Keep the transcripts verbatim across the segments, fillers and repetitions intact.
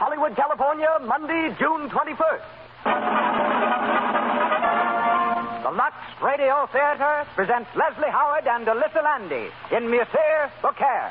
Hollywood, California, Monday, June twenty-first. The Lux Radio Theater presents Leslie Howard and Alyssa Landy in Monsieur Beaucaire.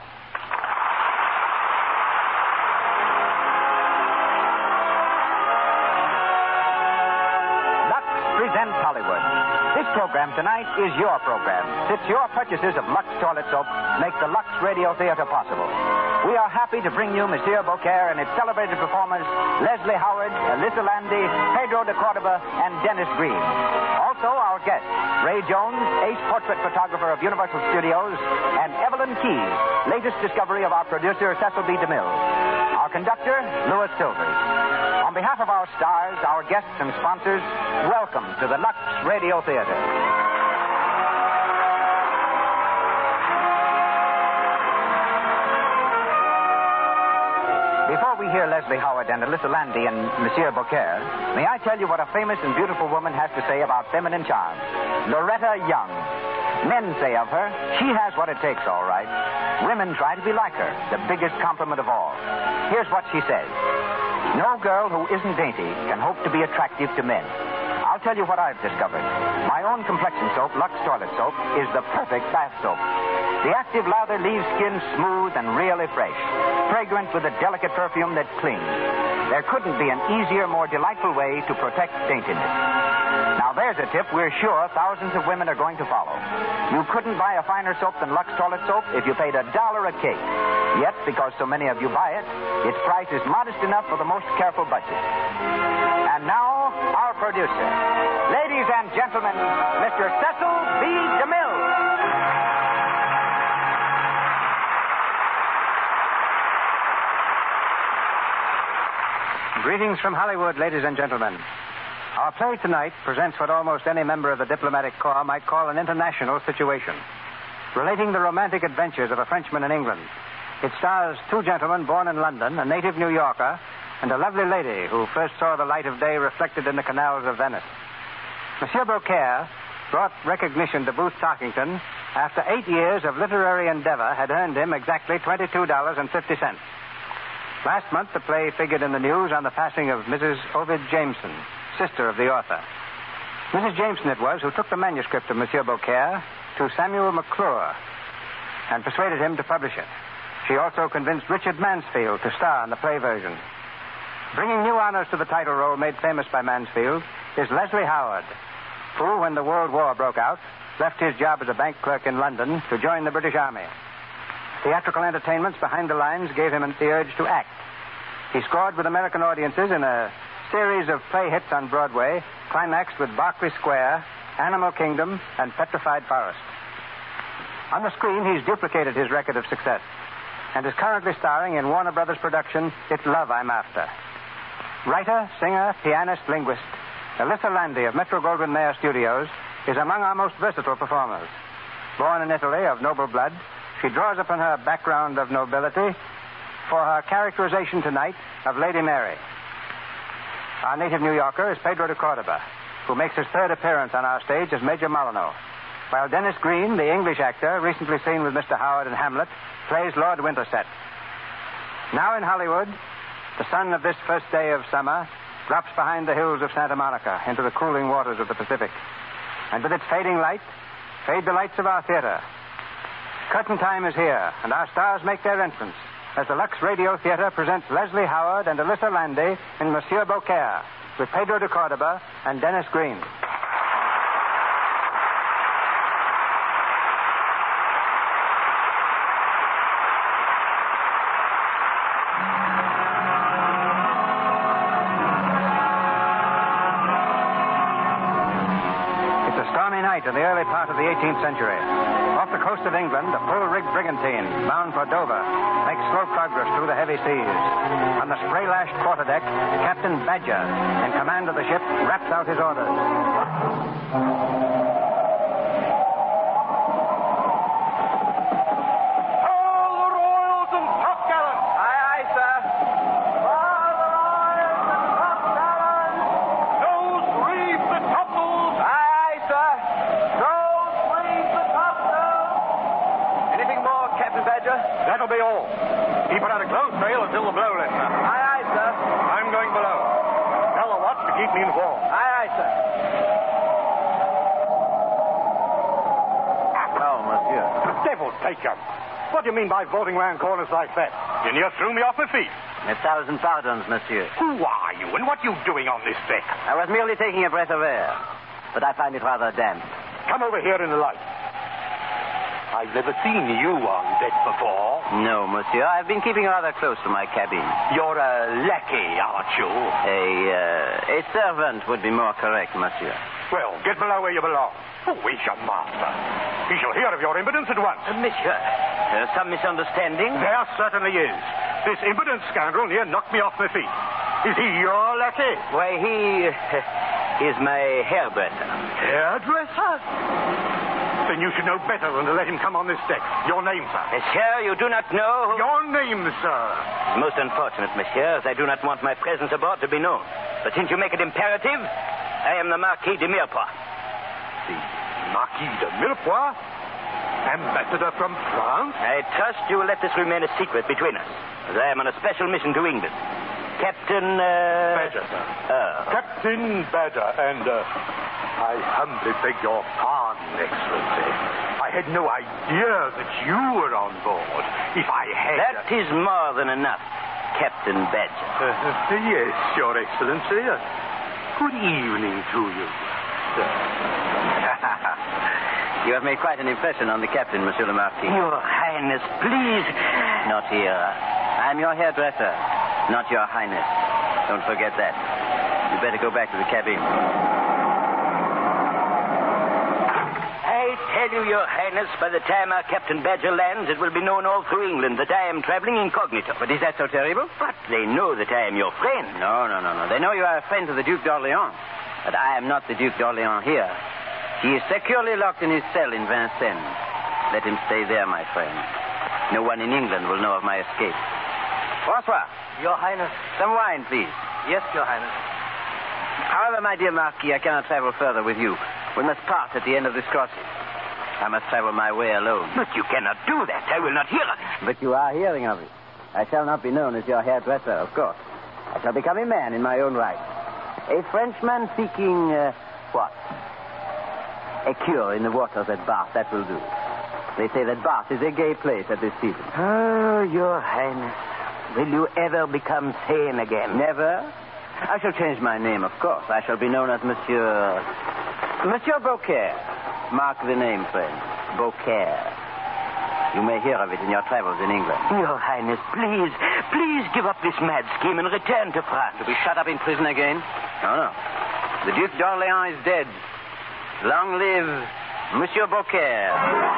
Lux presents Hollywood. This program tonight is your program. Since your purchases of Lux toilet soap make the Lux Radio Theater possible. We are happy to bring you Monsieur Beaucaire and its celebrated performers, Leslie Howard, Alyssa Landy, Pedro de Cordova, and Dennis Green. Also, our guests, Ray Jones, ace portrait photographer of Universal Studios, and Evelyn Keyes, latest discovery of our producer, Cecil B. DeMille. Our conductor, Louis Silvers. On behalf of our stars, our guests, and sponsors, welcome to the Lux Radio Theater. Before we hear Leslie Howard and Alyssa Landy and Monsieur Beaucaire, may I tell you what a famous and beautiful woman has to say about feminine charm? Loretta Young. Men say of her, she has what it takes, all right. Women try to be like her, the biggest compliment of all. Here's what she says. No girl who isn't dainty can hope to be attractive to men. I'll tell you what I've discovered. My own complexion soap, Lux Toilet Soap, is the perfect bath soap. The active lather leaves skin smooth and really fresh, fragrant with a delicate perfume that clings. There couldn't be an easier, more delightful way to protect daintiness. Now, there's a tip we're sure thousands of women are going to follow. You couldn't buy a finer soap than Lux Toilet Soap if you paid a dollar a cake. Yet, because so many of you buy it, its price is modest enough for the most careful budget. And now, our producer. Ladies and gentlemen, Mister Cecil B. DeMille. Greetings from Hollywood, ladies and gentlemen. Our play tonight presents what almost any member of the diplomatic corps might call an international situation, relating the romantic adventures of a Frenchman in England. It stars two gentlemen born in London, a native New Yorker, and a lovely lady who first saw the light of day reflected in the canals of Venice. Monsieur Beaucaire brought recognition to Booth Tarkington after eight years of literary endeavor had earned him exactly twenty-two dollars and fifty cents. Last month, the play figured in the news on the passing of Missus Ovid Jameson, sister of the author. Missus Jameson it was who took the manuscript of Monsieur Beaucaire to Samuel McClure and persuaded him to publish it. She also convinced Richard Mansfield to star in the play version. Bringing new honors to the title role made famous by Mansfield is Leslie Howard, who, when the World War broke out, left his job as a bank clerk in London to join the British Army. Theatrical entertainments behind the lines gave him the urge to act. He scored with American audiences in a series of play hits on Broadway, climaxed with Berkeley Square, Animal Kingdom, and Petrified Forest. On the screen, he's duplicated his record of success and is currently starring in Warner Brothers' production, It's Love I'm After. Writer, singer, pianist, linguist, Alyssa Landy of Metro-Goldwyn-Mayer Studios is among our most versatile performers. Born in Italy of noble blood, she draws upon her background of nobility for her characterization tonight of Lady Mary. Our native New Yorker is Pedro de Cordova, who makes his third appearance on our stage as Major Molyneux, while Dennis Green, the English actor, recently seen with Mister Howard in Hamlet, plays Lord Winterset. Now in Hollywood, the sun of this first day of summer drops behind the hills of Santa Monica into the cooling waters of the Pacific. And with its fading light, fade the lights of our theater. Curtain time is here, and our stars make their entrance as the Lux Radio Theater presents Leslie Howard and Alyssa Landy in Monsieur Beaucaire with Pedro de Cordova and Dennis Green. It's a stormy night in the early part of the eighteenth century. Off the coast of England, a full-rigged brigantine, bound for Dover, makes slow progress through the heavy seas. On the spray-lashed quarterdeck, Captain Badger, in command of the ship, raps out his orders. All the royals and topgallants! Aye, aye, sir. All the royals and topgallants! Those reef the topsails! Aye, aye, sir. Those reef the topsails! Anything more, Captain Badger? That'll be all. Keep it out of close sail until the blow lets up. Aye, aye, sir. keep me informed. Aye, aye, sir. Well, monsieur. Devil take you. What do you mean by vaulting round corners like that? You near threw me off my feet. A thousand pardons, monsieur. Who are you, and what are you doing on this deck? I was merely taking a breath of air, but I find it rather damp. Come over here in the light. I've never seen you on deck before. No, monsieur. I've been keeping rather close to my cabin. You're a lackey, aren't you? A, uh, a servant would be more correct, monsieur. Well, get below where you belong. Who is your master? He shall hear of your impudence at once. Uh, monsieur, there's some misunderstanding. There certainly is. This impudent scoundrel near knocked me off my feet. Is he your lackey? Why, he uh, is my hairdresser. Hairdresser? Then you should know better than to let him come on this deck. Your name, sir. Monsieur, you do not know who... Your name, sir. Most unfortunate, monsieur, as I do not want my presence aboard to be known. But since you make it imperative, I am the Marquis de Mirepoix. The Marquis de Mirepoix? Ambassador from France? I trust you will let this remain a secret between us, as I am on a special mission to England. Captain, uh... Badger, sir. Oh. Captain Badger, and, uh, I humbly beg your pardon, Excellency. I had no idea that you were on board. If I had... That is more than enough, Captain Badger. Uh, yes, Your Excellency. Uh, good evening to you, sir. You have made quite an impression on the captain, Monsieur le Marquis. Your Highness, please. Not here. I'm your hairdresser, not your Highness. Don't forget that. You better go back to the cabin. I tell you, Your Highness, by the time our Captain Badger lands, it will be known all through England that I am traveling incognito. But is that so terrible? But they know that I am your friend. No, no, no, no. They know you are a friend to the Duke d'Orléans. But I am not the Duke d'Orléans here. He is securely locked in his cell in Vincennes. Let him stay there, my friend. No one in England will know of my escape. Francois. Your Highness. Some wine, please. Yes, Your Highness. However, my dear Marquis, I cannot travel further with you. We must part at the end of this crossing. I must travel my way alone. But you cannot do that. I will not hear it. But you are hearing of it. I shall not be known as your hairdresser, of course. I shall become a man in my own right. A Frenchman seeking, uh, what? A cure in the waters at Bath, that will do. They say that Bath is a gay place at this season. Oh, Your Highness. Will you ever become sane again? Never. I shall change my name, of course. I shall be known as Monsieur... Monsieur Beaucaire. Mark the name, friend. Beaucaire. You may hear of it in your travels in England. Your Highness, please, please give up this mad scheme and return to France. To be shut up in prison again? No, no. The Duke d'Orléans is dead. Long live Monsieur Beaucaire.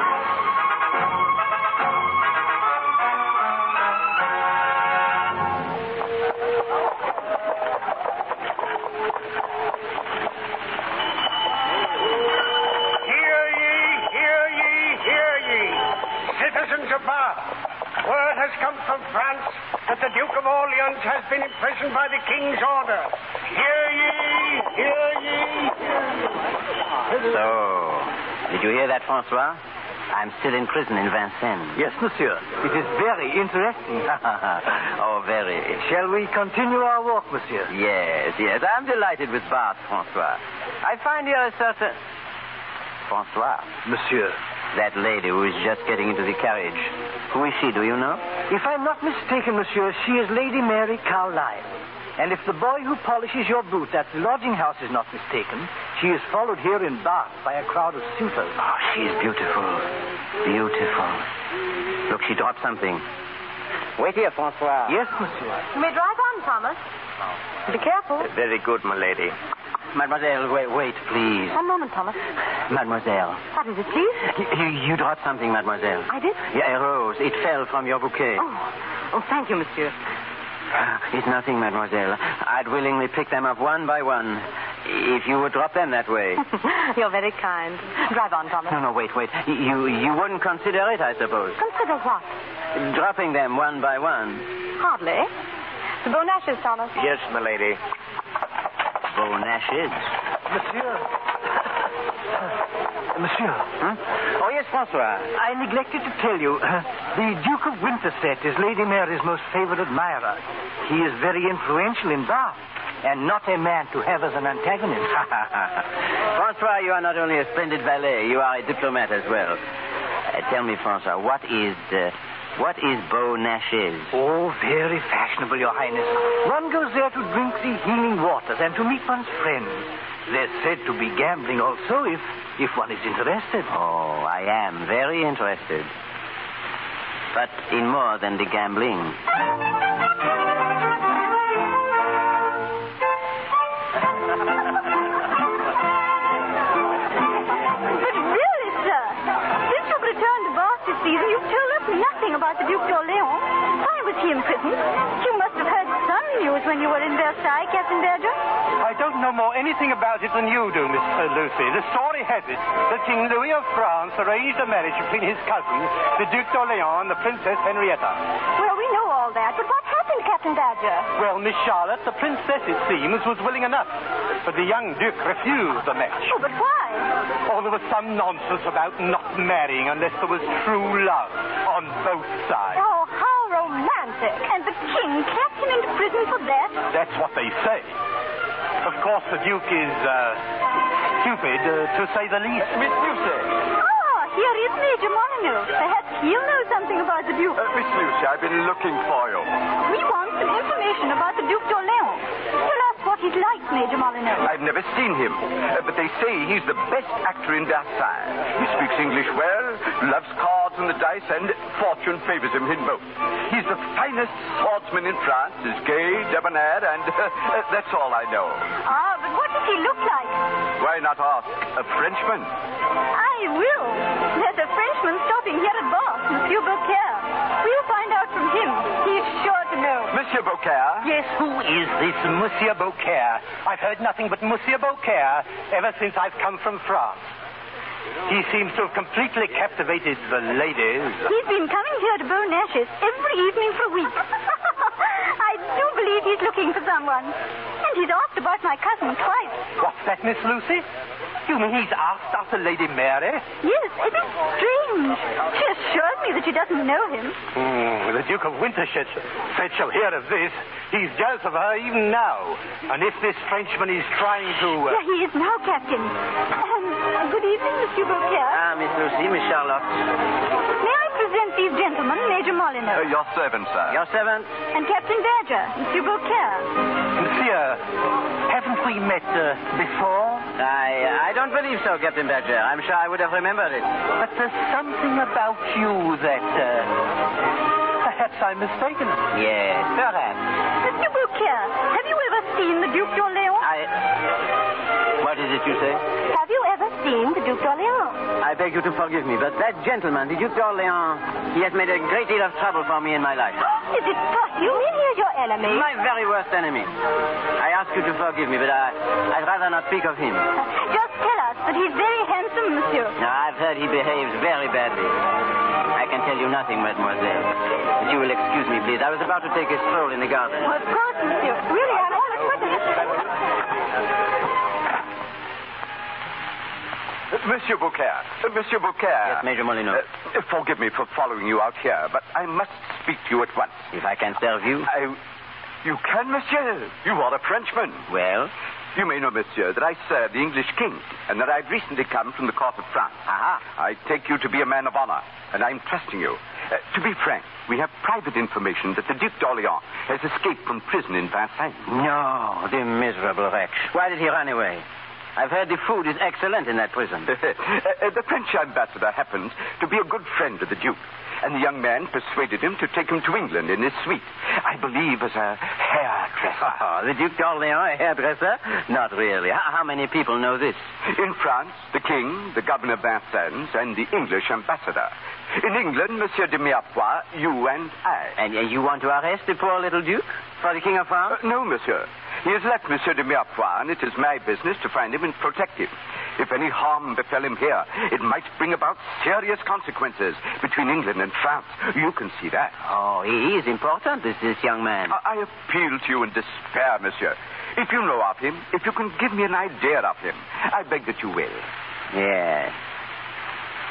Hear ye, hear ye, hear ye. Citizens of Bath, word has come from France that the Duke of Orleans has been imprisoned by the King's order. Hear ye, hear ye, hear ye. So, did you hear that, Francois? I'm still in prison in Vincennes. Yes, monsieur. It is very interesting. Oh, very. Shall we continue our walk, monsieur? Yes, yes. I'm delighted with Bath, Francois. I find here a certain... Francois. Monsieur. That lady who is just getting into the carriage. Who is she, do you know? If I'm not mistaken, monsieur, she is Lady Mary Carlisle. And if the boy who polishes your boots at the lodging house is not mistaken, she is followed here in Bath by a crowd of suitors. Oh, she is beautiful. Beautiful. Look, she dropped something. Wait here, Francois. Yes, monsieur. You may drive on, Thomas. Be careful. Very good, my lady. Mademoiselle, wait, wait, please. One moment, Thomas. Mademoiselle. What is it, please? You, you, you dropped something, mademoiselle. I did? Yeah, a rose. It fell from your bouquet. Oh, oh thank you, monsieur. It's nothing, mademoiselle. I'd willingly pick them up one by one if you would drop them that way. You're very kind. Drive on, Thomas. No, no, wait, wait. You you wouldn't consider it, I suppose. Consider what? Dropping them one by one. Hardly. The bon ashes, Thomas. Yes, my lady. Bon ashes. Monsieur. Monsieur. Huh? Oh, yes, Francois. I neglected to tell you, uh, the Duke of Winterset is Lady Mary's most favored admirer. He is very influential in Bath. and not a man to have as an antagonist. Francois, you are not only a splendid valet, you are a diplomat as well. Uh, tell me, Francois, what is uh, what is Beaunachez? Oh, very fashionable, Your Highness. One goes there to drink the healing waters and to meet one's friends. They're said to be gambling also, if if one is interested. Oh, I am very interested. But in more than the gambling. You've told us nothing about the Duc d'Orléans. Why was he in prison? You must have heard some news when you were in Versailles, Captain Berger. I don't know more anything about it than you do, Miss uh, Lucy. The story has it that King Louis of France arranged a marriage between his cousin, the Duc d'Orléans, and the Princess Henrietta. Well, we know all that, but what happened, Captain Badger? Well, Miss Charlotte, the princess, it seems, was willing enough. But the young Duke refused the match. Oh, but why? Oh, there was some nonsense about not marrying unless there was true love on both sides. Oh, how romantic. And the king kept him into prison for that? That's what they say. Of course, the Duke is, uh, stupid, uh, to say the least. Miss Lucy. Ah, here is Major Molyneux. Perhaps he'll know something about the Duke. Uh, Miss Lucy, I've been looking for you. We want some information about the Duc d'Orléans. Tell us what he's like, Major Molyneux. I've never seen him, uh, but they say he's the best actor in Versailles. He speaks English well, loves cards and the dice, and fortune favors him in both. He's the finest swordsman in France, is gay, debonair, and uh, uh, that's all I know. Ah, but what does he look like? Why not ask a Frenchman? I will. There's a Frenchman stopping here at Bath, Monsieur Beaucaire. We'll find out from him. He's sure to know. Monsieur Beaucaire? Yes, who is this Monsieur Beaucaire? I've heard nothing but Monsieur Beaucaire ever since I've come from France. He seems to have completely captivated the ladies. He's been coming here to Beaunachez every evening for weeks. I do believe he's looking for someone. And he's asked about my cousin twice. What's that, Miss Lucy? You mean he's asked after Lady Mary? Yes, it is strange. She assures me that she doesn't know him. Mm, the Duke of Winterset said she'll hear of this. He's jealous of her even now. And if this Frenchman is trying to... Uh... Yeah, he is now, Captain. Um, good evening, Monsieur Beaucaire. Ah, Miss Lucy, Miss Charlotte. May I present these gentlemen, Major Molyneux? Uh, your servant, sir. Your servant? And Captain Berger, Monsieur Beaucaire. Monsieur, haven't we met uh, before? I, I don't believe so, Captain Berger. I'm sure I would have remembered it. But there's something about you that... Uh... Perhaps I'm mistaken. Yes, perhaps. Monsieur Beaucaire, have you ever seen the Duc d'Orléans? I... What is it you say? Have you ever seen the Duc d'Orléans? I beg you to forgive me, but that gentleman, the Duc d'Orléans, he has made a great deal of trouble for me in my life. Is it possible? You mean he's your enemy? My very worst enemy. I ask you to forgive me, but I, I'd rather not speak of him. Just tell us that he's very handsome, monsieur. Now, I've heard he behaves very badly. I can tell you nothing, mademoiselle. But you will excuse me, please. I was about to take a stroll in the garden. Well, of course, monsieur. Really, I'm all equipment. Monsieur Beaucaire. Uh, Monsieur Beaucaire. Yes, Major Molyneux. Uh, forgive me for following you out here, but I must speak to you at once. If I can serve you? I... You can, monsieur. You are a Frenchman. Well? You may know, monsieur, that I serve the English king, and that I've recently come from the court of France. Aha. I take you to be a man of honor, and I'm trusting you. Uh, to be frank, we have private information that the Duc d'Orléans has escaped from prison in Versailles. No, the miserable wretch. Why did he run away? I've heard the food is excellent in that prison. uh, uh, the French ambassador happened to be a good friend of the Duke, and the young man persuaded him to take him to England in his suite. I believe as a hairdresser. Oh, the Duc d'Orléans, a hairdresser? Not really. How, how many people know this? In France, the king, the governor of Vincennes, and the English ambassador. In England, Monsieur de Mirepoix, you and I. And uh, you want to arrest the poor little Duke for the King of France? Uh, no, monsieur. He has left Monsieur de Mirepoix, and it is my business to find him and protect him. If any harm befell him here, it might bring about serious consequences between England and France. You can see that. Oh, he is important, this, this young man. I, I appeal to you in despair, monsieur. If you know of him, if you can give me an idea of him, I beg that you will. Yes.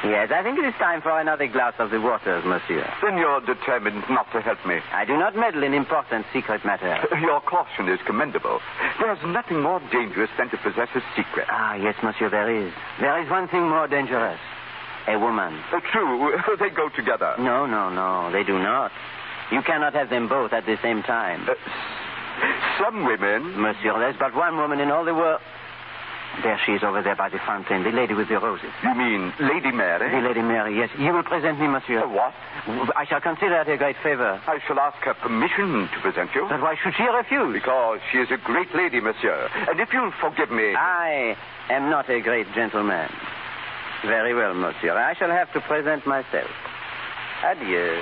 Yes, I think it is time for another glass of the waters, monsieur. Then you're determined not to help me. I do not meddle in important secret matters. Your caution is commendable. There's nothing more dangerous than to possess a secret. Ah, yes, monsieur, there is. There is one thing more dangerous. A woman. Uh, true. They go together. No, no, no. They do not. You cannot have them both at the same time. Uh, some women... Monsieur, there's but one woman in all the world... There she is over there by the fountain, the lady with the roses. You mean Lady Mary? The Lady Mary, yes. You will present me, monsieur. Uh, what? I shall consider it a great favor. I shall ask her permission to present you. But why should she refuse? Because she is a great lady, monsieur. And if you'll forgive me... I am not a great gentleman. Very well, monsieur. I shall have to present myself. Adieu.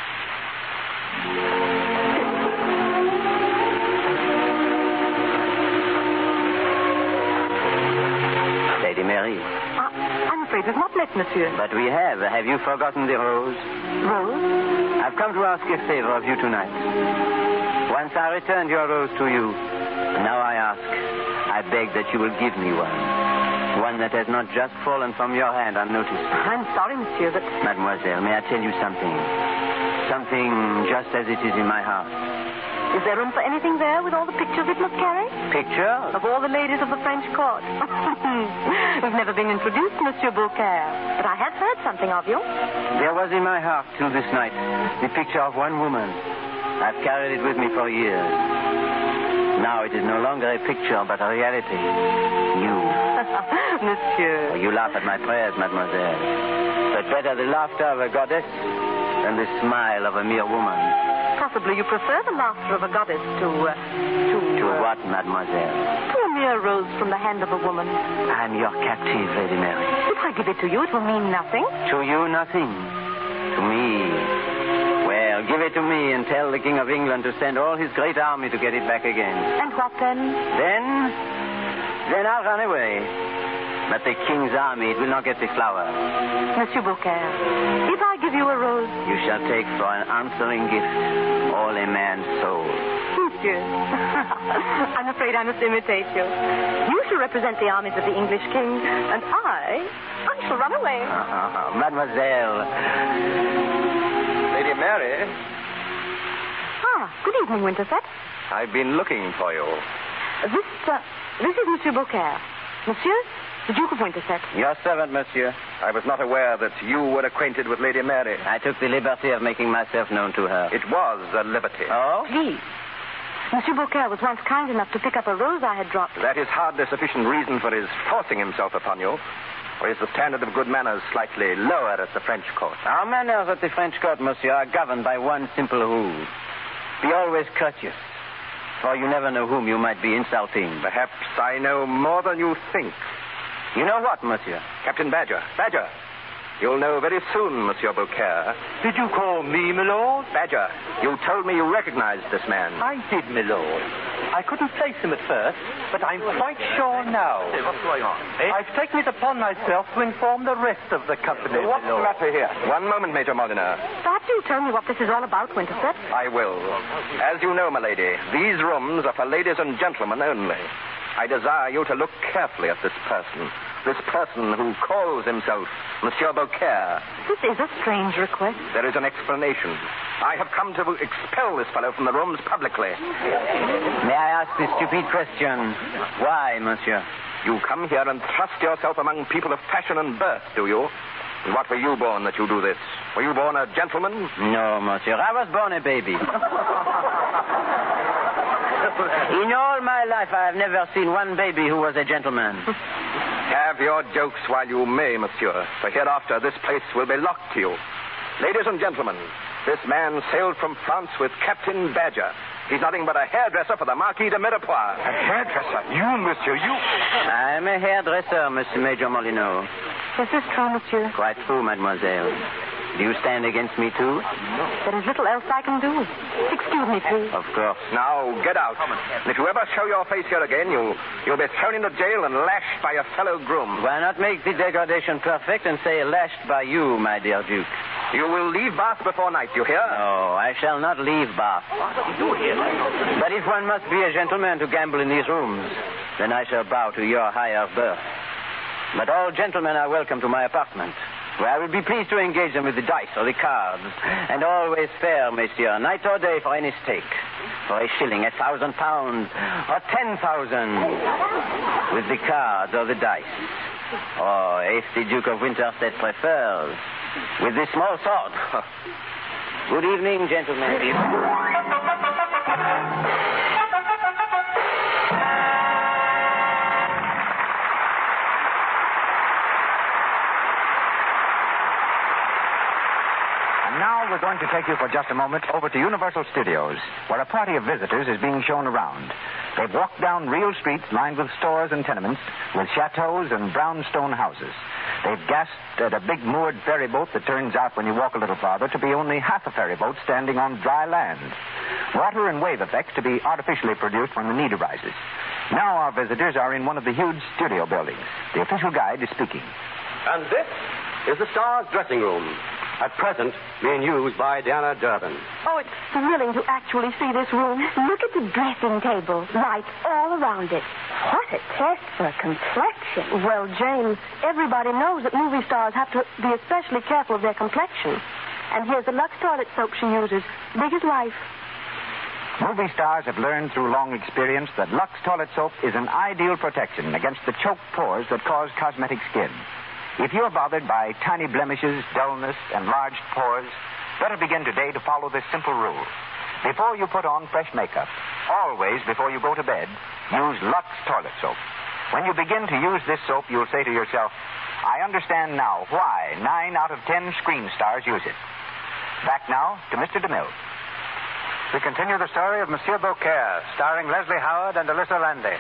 Lady Mary. Uh, I'm afraid we've not met, monsieur. But we have. Have you forgotten the rose? Rose? I've come to ask a favor of you tonight. Once I returned your rose to you. Now I ask, I beg that you will give me one. One that has not just fallen from your hand unnoticed. I'm sorry, monsieur, but... Mademoiselle, may I tell you something? Something just as it is in my heart. Is there room for anything there with all the pictures it must carry? Picture? Of all the ladies of the French court. We've never been introduced, Monsieur Beaucaire. But I have heard something of you. There was in my heart till this night the picture of one woman. I've carried it with me for years. Now it is no longer a picture, but a reality. You. Monsieur. You laugh at my prayers, mademoiselle. But better the laughter of a goddess than the smile of a mere woman. Possibly you prefer the laughter of a goddess to... Uh, to... To uh, what, mademoiselle? To a mere rose from the hand of a woman. I'm your captive, Lady Mary. If I give it to you, it will mean nothing. To you, nothing. To me... Well, give it to me and tell the King of England to send all his great army to get it back again. And what then? Then... Then I'll run away. But the King's army, it will not get the flower. Monsieur Beaucaire, if I give you a rose... You shall take for an answering gift all a man's soul. Monsieur, I'm afraid I must imitate you. You shall represent the armies of the English king, and I... I shall run away. Uh, mademoiselle. Lady Mary, Ah, good evening, Winterset. I've been looking for you. This, uh, this is Monsieur Beaucaire. Monsieur, the Duke of Winterset. Your servant, monsieur. I was not aware that you were acquainted with Lady Mary. I took the liberty of making myself known to her. It was a liberty. Oh? Please. Monsieur Beaucaire was once kind enough to pick up a rose I had dropped. That is hardly sufficient reason for his forcing himself upon you. Or is the standard of good manners slightly lower at the French court? Our manners at the French court, monsieur, are governed by one simple rule. Be always courteous, for you never know whom you might be insulting. Perhaps I know more than you think. You know what, monsieur? Captain Badger. Badger. You'll know very soon, Monsieur Beaucaire. Did you call me, my lord? Badger, you told me you recognized this man. I did, my lord. I couldn't place him at first, but I'm quite sure now. Hey, what's going on? Eh? I've taken it upon myself to inform the rest of the company. What's my the lord. matter here? One moment, Major Molyneux. Perhaps you'll tell me what this is all about, Winterset. I will. As you know, my lady, these rooms are for ladies and gentlemen only. I desire you to look carefully at this person. This person who calls himself Monsieur Beaucaire. This is a strange request. There is an explanation. I have come to expel this fellow from the rooms publicly. May I ask the stupid question? Why, monsieur? You come here and trust yourself among people of fashion and birth, do you? And what were you born that you do this? Were you born a gentleman? No, monsieur. I was born a baby. In all my life, I have never seen one baby who was a gentleman. Have your jokes while you may, monsieur, for hereafter this place will be locked to you. Ladies and gentlemen, this man sailed from France with Captain Badger. He's nothing but a hairdresser for the Marquis de Mirepoix. A hairdresser? You, monsieur, you... I'm a hairdresser, Monsieur Major Molyneux. This is true, monsieur. Quite true, mademoiselle. Do you stand against me, too? There is little else I can do. Excuse me, please. Of course. Now, get out. And if you ever show your face here again, you, you'll be thrown into jail and lashed by a fellow groom. Why not make the degradation perfect and say lashed by you, my dear Duke? You will leave Bath before night, you hear? No, I shall not leave Bath. But if one must be a gentleman to gamble in these rooms, then I shall bow to your higher birth. But all gentlemen are welcome to my apartment. Well, I will be pleased to engage them with the dice or the cards. And always fair, monsieur, night or day for any stake. For a shilling, a thousand pounds, or ten thousand. With the cards or the dice. Or, if the Duke of Winterset prefers, with the small sword. Good evening, gentlemen. Now we're going to take you for just a moment over to Universal Studios, where a party of visitors is being shown around. They've walked down real streets lined with stores and tenements, with chateaus and brownstone houses. They've gasped at a big moored ferry boat that turns out, when you walk a little farther, to be only half a ferry boat standing on dry land. Water and wave effects to be artificially produced when the need arises. Now our visitors are in one of the huge studio buildings. The official guide is speaking. And this is the Star's dressing room. At present, being used by Diana Durbin. Oh, it's thrilling to actually see this room. Look at the dressing table. Lights all around it. What a test for complexion. Well, James, everybody knows that movie stars have to be especially careful of their complexion. And here's the Lux toilet soap she uses. Big as life. Movie stars have learned through long experience that Lux toilet soap is an ideal protection against the choked pores that cause cosmetic skin. If you're bothered by tiny blemishes, dullness, enlarged pores, better begin today to follow this simple rule. Before you put on fresh makeup, always before you go to bed, use Lux toilet soap. When you begin to use this soap, you'll say to yourself, I understand now why nine out of ten screen stars use it. Back now to Mister DeMille. We continue the story of Monsieur Beaucaire, starring Leslie Howard and Alyssa Landy.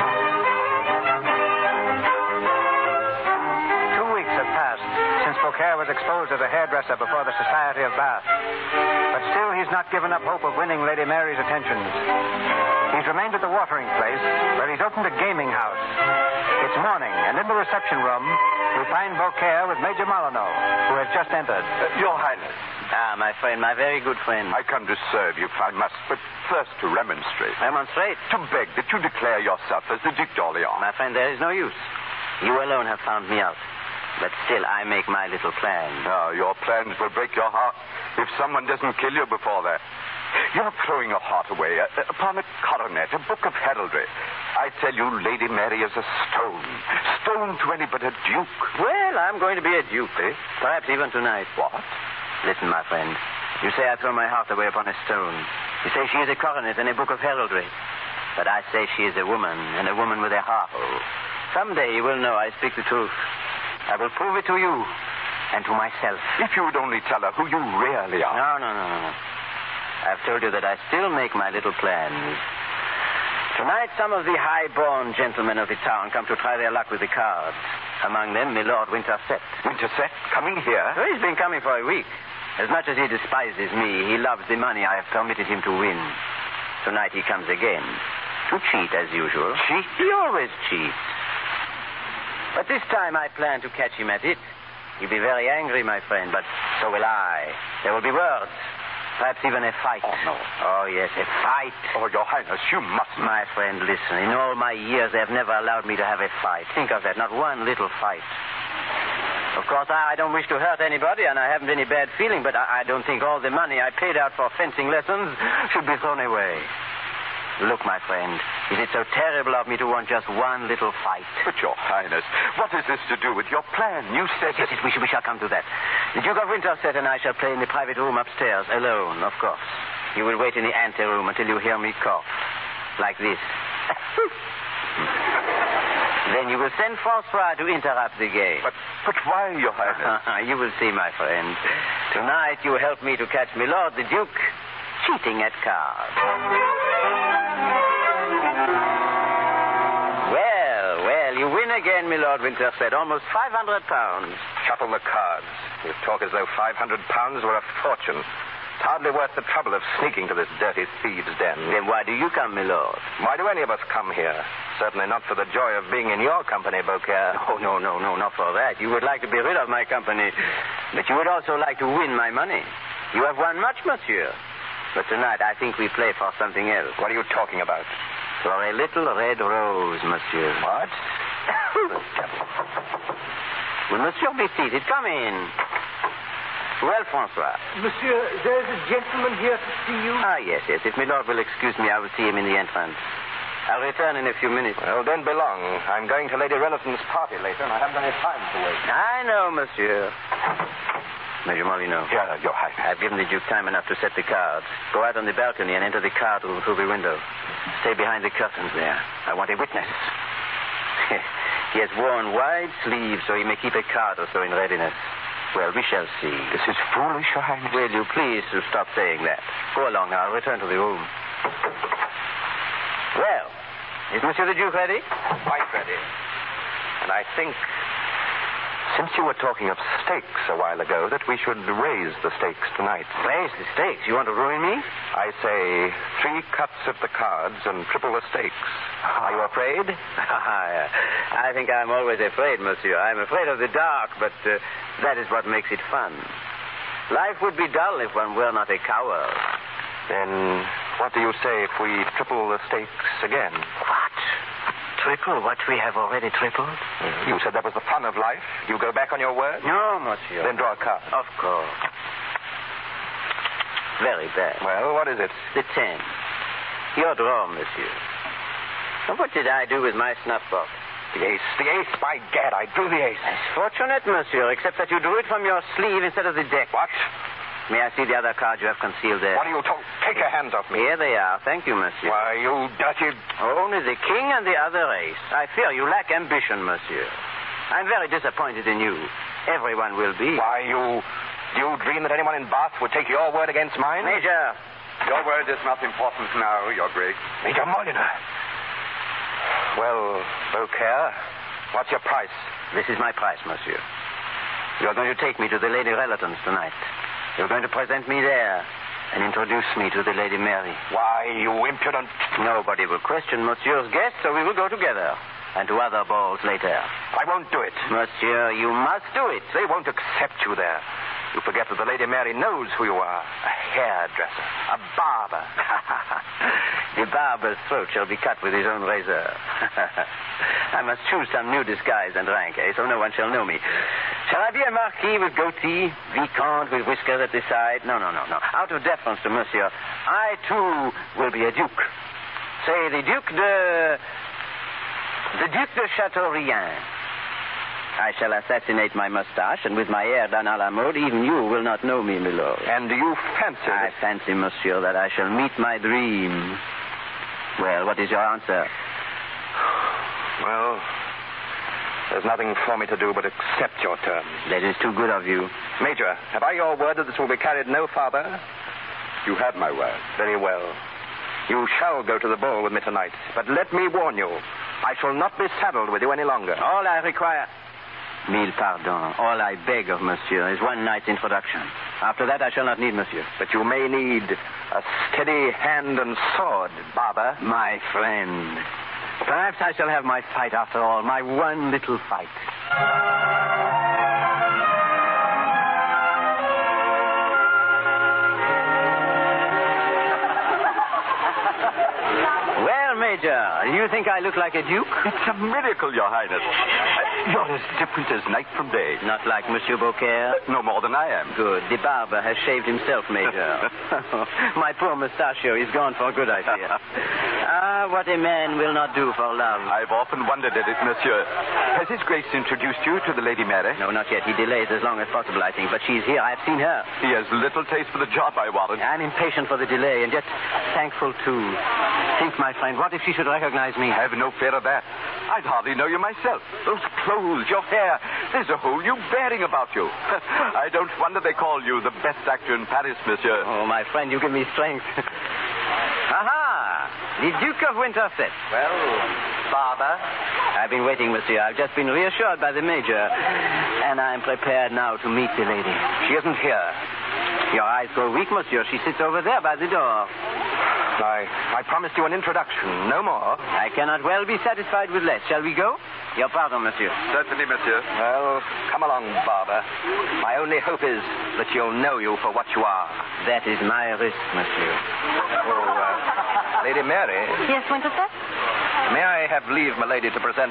Since Beaucaire was exposed as a hairdresser before the Society of Bath. But still, he's not given up hope of winning Lady Mary's attentions. He's remained at the watering place, where he's opened a gaming house. It's morning, and in the reception room, we find Beaucaire with Major Molyneux, who has just entered. Uh, Your Highness. Ah, my friend, my very good friend. I come to serve you, if I must, but first to remonstrate. Remonstrate? To beg that you declare yourself as the Duc d'Orléans. My friend, there is no use. You alone have found me out. But still, I make my little plan. Oh, your plans will break your heart if someone doesn't kill you before that. You're throwing your heart away uh, upon a coronet, a book of heraldry. I tell you, Lady Mary is a stone. Stone to any but a duke. Well, I'm going to be a duke, eh? Perhaps even tonight. What? Listen, my friend. You say I throw my heart away upon a stone. You say she is a coronet and a book of heraldry. But I say she is a woman, and a woman with a heart. Oh. Someday you will know I speak the truth. I will prove it to you and to myself. If you would only tell her who you really are. No, no, no, no. I've told you that I still make my little plans. Tonight, some of the high-born gentlemen of the town come to try their luck with the cards. Among them, Milord Winterset. Winterset? Coming here? Well, he's been coming for a week. As much as he despises me, he loves the money I have permitted him to win. Tonight he comes again. To cheat, as usual. Cheat? He always cheats. But this time I plan to catch him at it. He'll be very angry, my friend, but so will I. There will be words. Perhaps even a fight. Oh, no. Oh, yes, a fight. Oh, Your Highness, you must... My friend, listen. In all my years, they have never allowed me to have a fight. Think of that. Not one little fight. Of course, I, I don't wish to hurt anybody, and I haven't any bad feeling, but I, I don't think all the money I paid out for fencing lessons should be thrown away. Look, my friend, is it so terrible of me to want just one little fight? But, Your Highness, what has this to do with your plan? You said... Yes, yes, we, shall, we shall come to that. The Duke of Winterset and I shall play in the private room upstairs, alone, of course. You will wait in the anteroom until you hear me cough. Like this. Then you will send Francois to interrupt the game. But, but why, Your Highness? You will see, my friend. Tonight you help me to catch Milord the Duke cheating at cards. Well, well, you win again, Milord Winterset. Almost five hundred pounds. Shuffle the cards. You talk as though five hundred pounds were a fortune. It's hardly worth the trouble of sneaking to this dirty thieves' den. Then why do you come, Milord? Why do any of us come here? Certainly not for the joy of being in your company, Beaucaire. Oh, no, no, no, not for that. You would like to be rid of my company, but you would also like to win my money. You have won much, monsieur. But tonight, I think we play for something else. What are you talking about? For a little red rose, monsieur. What? Will monsieur be seated? Come in. Well, Francois. Monsieur, there's a gentleman here to see you. Ah, yes, yes. If my lord will excuse me, I will see him in the entrance. I'll return in a few minutes. Well, don't be long. I'm going to Lady Rellison's party later, and I haven't any time to waste. I know, monsieur. Major Molyneux. Yeah, Your Highness. I've given the Duke time enough to set the cards. Go out on the balcony and enter the card room through the window. Stay behind the curtains there. I want a witness. He has worn wide sleeves so he may keep a card or so in readiness. Well, we shall see. This is foolish, Your Highness. Will you please to stop saying that? Go along now. I'll return to the room. Well, is Monsieur the Duke ready? Quite ready. And I think, since you were talking of stakes a while ago, that we should raise the stakes tonight. Raise the stakes? You want to ruin me? I say three cuts of the cards and triple the stakes. Are you afraid? I think I'm always afraid, monsieur. I'm afraid of the dark, but uh, that is what makes it fun. Life would be dull if one were not a coward. Then what do you say if we triple the stakes again? What? Triple what we have already tripled? Mm. You said that was the fun of life. You go back on your word? No, monsieur. Then draw a card. Of course. Very bad. Well, what is it? The ten. Your draw, monsieur. Now, what did I do with my snuff box? The ace. The ace, by gad, I drew the ace. That's fortunate, monsieur, except that you drew it from your sleeve instead of the deck. What? May I see the other cards you have concealed there? What are you talking? Take your hands off me. Here they are. Thank you, monsieur. Why, you dirty... Only the king and the other ace. I fear you lack ambition, monsieur. I'm very disappointed in you. Everyone will be. Why, you... Do you dream that anyone in Bath would take your word against mine? Major. Your word is not important now, Your Grace. Major Molyneux. Well, Beaucaire, what's your price? This is my price, monsieur. You're going to take me to the Lady Rellison's tonight. You're going to present me there and introduce me to the Lady Mary. Why, you impudent... Nobody will question monsieur's guest, so we will go together. And to other balls later. I won't do it. Monsieur, you must do it. They won't accept you there. You forget that the Lady Mary knows who you are. A hairdresser. A barber. The barber's throat shall be cut with his own razor. I must choose some new disguise and rank, eh, so no one shall know me. Shall I be a marquis with goatee, vicomte with whiskers at the side? No, no, no, no. Out of deference to monsieur, I, too, will be a duke. Say, the Duke de... The Duke de Chateaubriand. I shall assassinate my mustache, and with my hair done à la mode, even you will not know me, milord. And do you fancy... I that... fancy, monsieur, that I shall meet my dream. Well, what is your answer? Well, there's nothing for me to do but accept your terms. That is too good of you. Major, have I your word that this will be carried no farther? You have my word. Very well. You shall go to the ball with me tonight. But let me warn you, I shall not be saddled with you any longer. All I require... Mille pardons. All I beg of monsieur is one night's introduction. After that, I shall not need monsieur. But you may need a steady hand and sword, barber. My friend. Perhaps I shall have my fight after all. My one little fight. Well, Major, you think I look like a duke? It's a miracle, Your Highness. Uh, you're as different as night from day. Not like Monsieur Beaucaire? Uh, no more than I am. Good. The barber has shaved himself, Major. My poor mustachio is gone for good, I fear. Ah, what a man will not do for love. I've often wondered at it, Monsieur. Has His Grace introduced you to the Lady Mary? No, not yet. He delays as long as possible, I think. But she's here. I've seen her. He has little taste for the job, I warrant. I'm impatient for the delay, and yet thankful, too. Think, my friend, what if she should recognize me? Have no fear of that. I'd hardly know you myself. Those clothes, your hair, there's a whole new bearing about you. I don't wonder they call you the best actor in Paris, monsieur. Oh, my friend, you give me strength. Aha! The Duke of Winterset. Well, barber? I've been waiting, monsieur. I've just been reassured by the Major. And I'm prepared now to meet the lady. She isn't here. Your eyes grow weak, monsieur. She sits over there by the door. I, I promised you an introduction, no more. I cannot well be satisfied with less. Shall we go? Your pardon, monsieur. Certainly, monsieur. Well, come along, barber. My only hope is that she'll know you for what you are. That is my risk, monsieur. Oh, uh, Lady Mary. Yes, Winterset? May I have leave, my lady, to present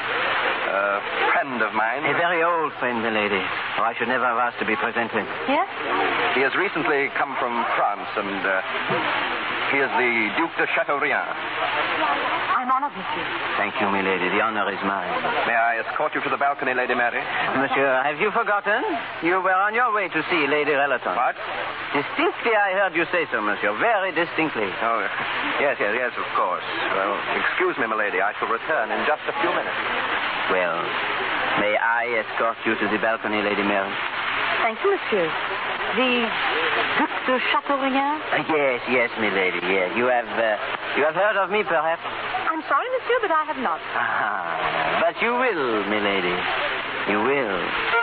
A friend of mine. A very old friend, milady. Oh, I should never have asked to be present to him. Yes? He has recently come from France, and uh, he is the Duc de Chateaubriand. I'm honored, monsieur. Thank you, milady. The honor is mine. May I escort you to the balcony, Lady Mary? Monsieur, have you forgotten? You were on your way to see Lady Relaton. What? Distinctly, I heard you say so, monsieur. Very distinctly. Oh, yes, yes, yes, of course. Well, excuse me, milady. I shall return in just a few minutes. Well, may I escort you to the balcony, Lady Mary? Thank you, monsieur. The Duc de Chateaubriand? Uh, yes, yes, milady, yes. You have, uh, you have heard of me, perhaps? I'm sorry, monsieur, but I have not. Ah, but you will, milady. You will.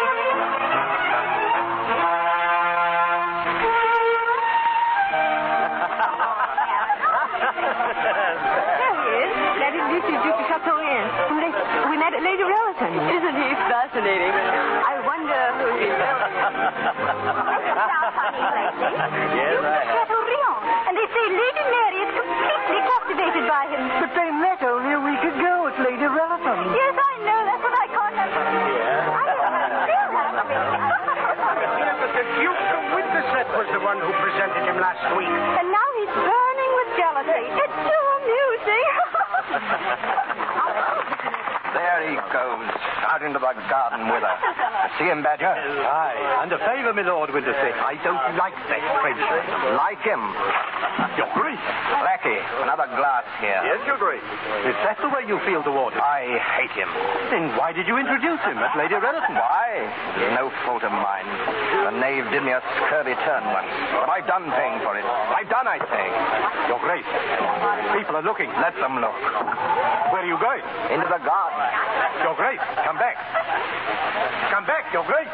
There he is. That is Monsieur Duc de Chateaubriand. whom they- We met at Lady Relaton. Isn't he fascinating? I wonder who he is. Yes, I have. Chateaubriand. And they say Lady Mary is completely captivated by him. But they met only a week ago at Lady Relaton. Yes, I know. That's what I can't understand. I don't understand that. But the Duke of Winterset was the one who presented him last week. And now he's burning with jealousy. It's so amusing. There he goes, out into the garden with her. See him, Badger? Aye, and a favour, my Lord Winterset. I don't like that Frenchman. Like him. Your Grace. Blackie, another glass here. Yes, Your Grace. Is that the way you feel toward him? I hate him. Then why did you introduce him at Lady Relaton? Why? No fault of mine. The knave did me a scurvy turn once. But I've done paying for it. I've done, I say. Your Grace, people are looking. Let them look. Where are you going? Into the garden. Your Grace, come back. Come back, Your Grace.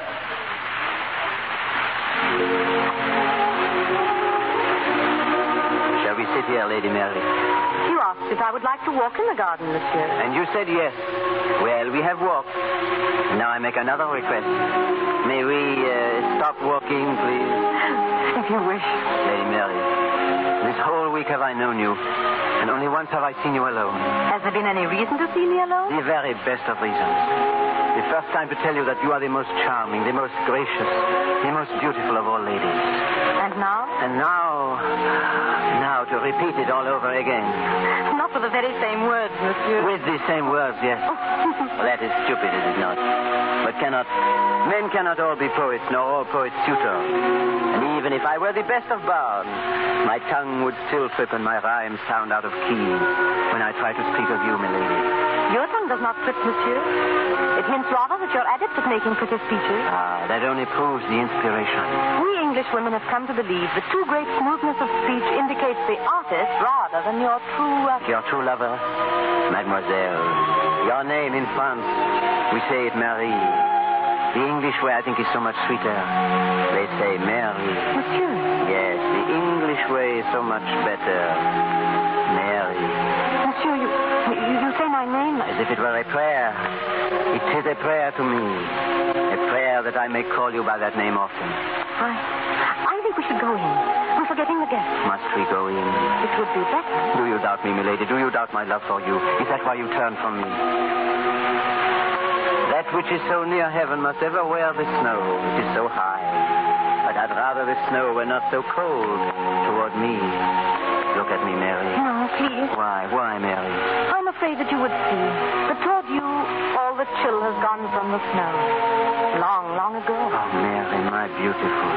Shall we sit here, Lady Mary? You asked if I would like to walk in the garden, monsieur. And you said yes. Well, we have walked. Now I make another request. May we uh, stop walking, please? If you wish. Lady Mary, this whole week have I known you, and only once have I seen you alone. Has there been any reason to see me alone? The very best of reasons. The first time to tell you that you are the most charming, the most gracious, the most beautiful of all ladies. And now? And now, now to repeat it all over again. Not with the very same words, monsieur. With the same words, yes. Well, that is stupid, is it not? But cannot, men cannot all be poets, nor all poets suitors. And even if I were the best of bards, my tongue would still trip and my rhymes sound out of key when I try to speak of you, milady. Your tongue does not trip, monsieur. It hints rather that you're adept at making pretty speeches. Ah, that only proves the inspiration. We English women have come to believe that too great smoothness of speech indicates the artist rather than your true... Uh... Your true lover? Mademoiselle, your name in France, we say it Marie. The English way, I think, is so much sweeter. They say Mary. Monsieur. Yes, the English way is so much better. Mary. Monsieur, you, you, you say my name... As if it were a prayer. It is a prayer to me. A prayer that I may call you by that name often. I... I think we should go in. We're forgetting the guests. Must we go in? It would be better. Do you doubt me, milady? Do you doubt my love for you? Is that why you turn from me? That which is so near heaven must ever wear the snow. It is so high. But I'd rather the snow were not so cold toward me. Look at me, Mary. No, please. Why? Why, Mary? I'm afraid that you would see that toward you all the chill has gone from the snow. Long, long ago. Oh, Mary, my beautiful.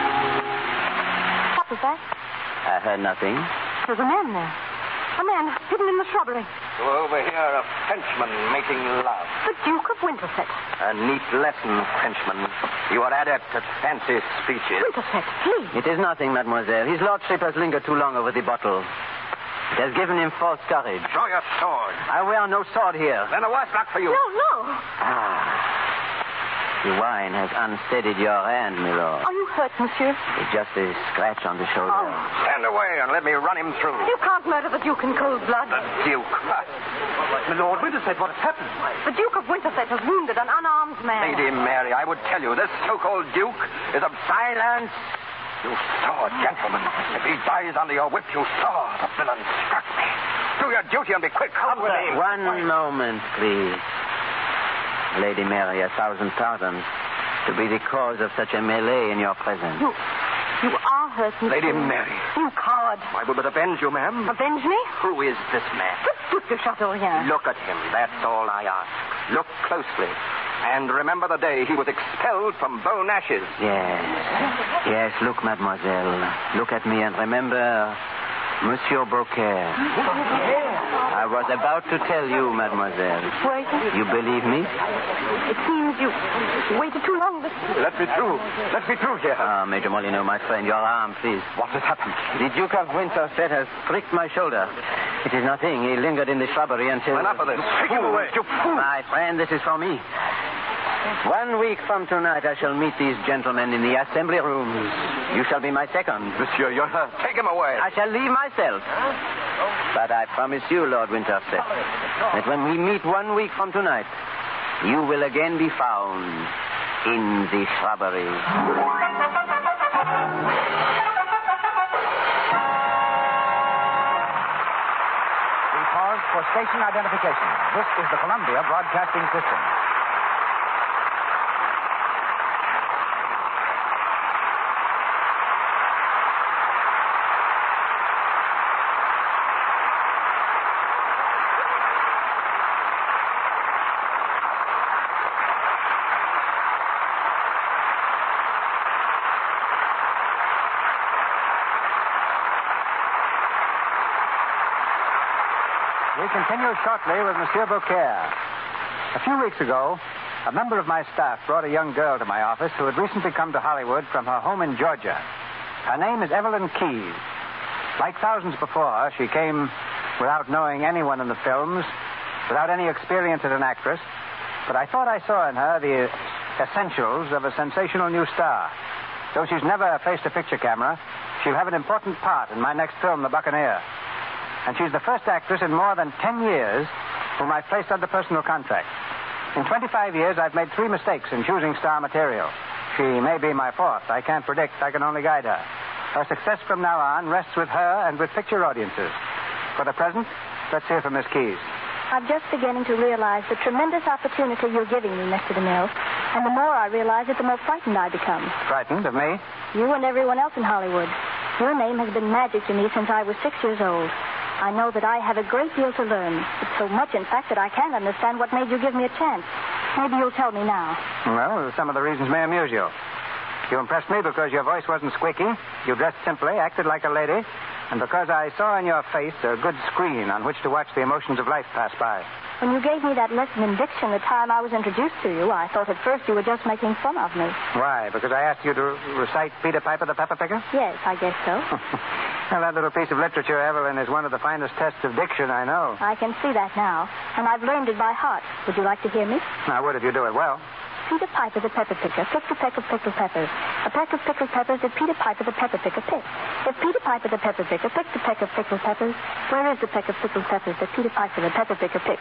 What was that? I heard nothing. There's a man there. A man hidden in the shrubbery. Over here, a Frenchman making love. The Duke of Winterset. A neat lesson, Frenchman. You are adept at fancy speeches. Winterset, please. It is nothing, mademoiselle. His lordship has lingered too long over the bottle. It has given him false courage. Draw your sword. I wear no sword here. Then a worse luck for you. No, no. Ah. The wine has unsteadied your hand, my lord. Are you hurt, monsieur? It's just a scratch on the shoulder. Oh. Stand away and let me run him through. You can't murder the Duke in cold blood. The Duke. My Lord Winterset, what has happened? The Duke of Winterset has wounded an unarmed man. Lady Mary, I would tell you, this so-called Duke is a... Silence! You saw, gentlemen. If he dies under your whip, you saw the villain struck me. Do your duty and be quick. Come with him. One moment, please. Lady Mary, a thousand pardons, to be the cause of such a melee in your presence. You, you are hurt, Mister Lady Mary. You coward. I will but avenge you, ma'am. Avenge me? Who is this man? Duc de Chateaubriand. Look at him. That's all I ask. Look closely. And remember the day he was expelled from Beau Nash's. Yes. Yes, look, mademoiselle. Look at me and remember Monsieur Beaucaire. I was about to tell you, mademoiselle. Wait. You believe me? It seems you waited too long. But... Let me through. Let me through here. Ah, Major Molyneux, my friend, your arm, please. What has happened? The Duke of Winterset has pricked my shoulder. It is nothing. He lingered in the shrubbery until... Enough of this. Take him away. You fool. My friend, this is for me. One week from tonight, I shall meet these gentlemen in the assembly rooms. You shall be my second. Monsieur, you're hurt. Take him away. I shall leave myself. But I promise you, Lord Winterset, that when we meet one week from tonight, you will again be found in the shrubbery. We pause for station identification. This is the Columbia Broadcasting System. We continue shortly with Monsieur Beaucaire. A few weeks ago, a member of my staff brought a young girl to my office who had recently come to Hollywood from her home in Georgia. Her name is Evelyn Keyes. Like thousands before her, she came without knowing anyone in the films, without any experience as an actress, but I thought I saw in her the essentials of a sensational new star. Though she's never faced a picture camera, she'll have an important part in my next film, The Buccaneer. And she's the first actress in more than ten years whom I've placed under personal contract. In twenty-five years, I've made three mistakes in choosing star material. She may be my fourth. I can't predict. I can only guide her. Her success from now on rests with her and with picture audiences. For the present, let's hear from Miss Keyes. I'm just beginning to realize the tremendous opportunity you're giving me, Mister DeMille. And the more I realize it, the more frightened I become. Frightened of me? You and everyone else in Hollywood. Your name has been magic to me since I was six years old. I know that I have a great deal to learn. It's so much, in fact, that I can't understand what made you give me a chance. Maybe you'll tell me now. Well, some of the reasons may amuse you. You impressed me because your voice wasn't squeaky, you dressed simply, acted like a lady, and because I saw in your face a good screen on which to watch the emotions of life pass by. When you gave me that lesson in diction the time I was introduced to you, I thought at first you were just making fun of me. Why? Because I asked you to recite Peter Piper the Pepper Picker? Yes, I guess so. Well, that little piece of literature, Evelyn, is one of the finest tests of diction I know. I can see that now, and I've learned it by heart. Would you like to hear me? I would if you do it well. Peter Piper the Pepper Picker picked a peck of pickled peppers. A peck of pickled peppers that Peter Piper the Pepper Picker picked. If Peter Piper the Pepper Picker picked a peck of pickled peppers, where is the peck of pickled peppers that Peter Piper the Pepper Picker picked?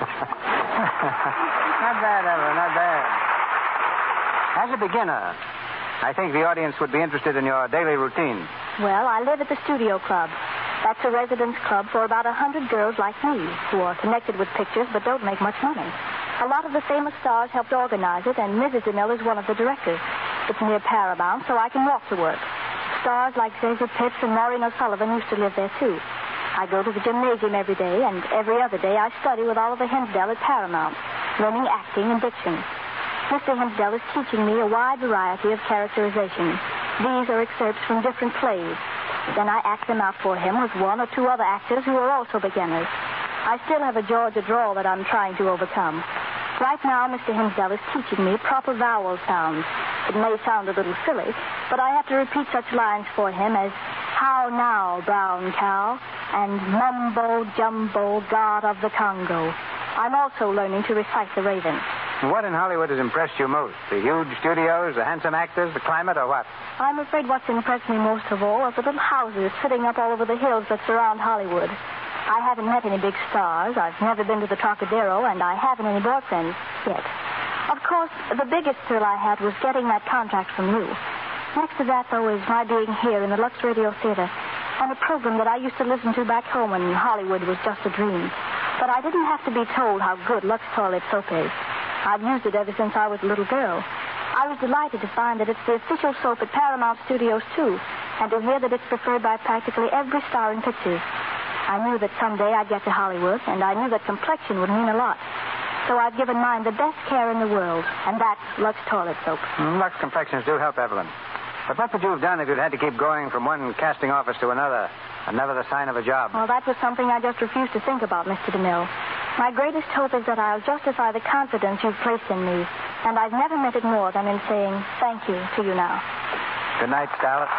Not bad, Evelyn, not bad. As a beginner, I think the audience would be interested in your daily routine. Well, I live at the Studio Club. That's a residence club for about a hundred girls like me who are connected with pictures but don't make much money. A lot of the famous stars helped organize it, and Missus DeMille is one of the directors. It's near Paramount, so I can walk to work. Stars like Zazie Pitts and Maureen O'Sullivan used to live there, too. I go to the gymnasium every day, and every other day I study with Oliver Hinsdale at Paramount, learning acting and diction. Mister Hinsdale is teaching me a wide variety of characterizations. These are excerpts from different plays. Then I act them out for him with one or two other actors who are also beginners. I still have a Georgia drawl that I'm trying to overcome. Right now, Mister Hinsdale is teaching me proper vowel sounds. It may sound a little silly, but I have to repeat such lines for him as, "How now, brown cow?" and "Mumbo jumbo, god of the Congo." I'm also learning to recite the Raven. What in Hollywood has impressed you most? The huge studios, the handsome actors, the climate, or what? I'm afraid what's impressed me most of all are the little houses sitting up all over the hills that surround Hollywood. I haven't met any big stars. I've never been to the Trocadero, and I haven't any boyfriends yet. Of course, the biggest thrill I had was getting that contract from you. Next to that, though, is my being here in the Lux Radio Theater on a program that I used to listen to back home when Hollywood was just a dream. But I didn't have to be told how good Lux Toilet Soap is. I've used it ever since I was a little girl. I was delighted to find that it's the official soap at Paramount Studios, too, and to hear that it's preferred by practically every star in pictures. I knew that someday I'd get to Hollywood, and I knew that complexion would mean a lot. So I've given mine the best care in the world, and that's Lux Toilet Soap. Mm, Lux complexions do help, Evelyn. But what would you have done if you'd had to keep going from one casting office to another, and never the sign of a job? Well, that was something I just refused to think about, Mister DeMille. My greatest hope is that I'll justify the confidence you've placed in me, and I've never meant it more than in saying thank you to you now. Good night, Scarlett.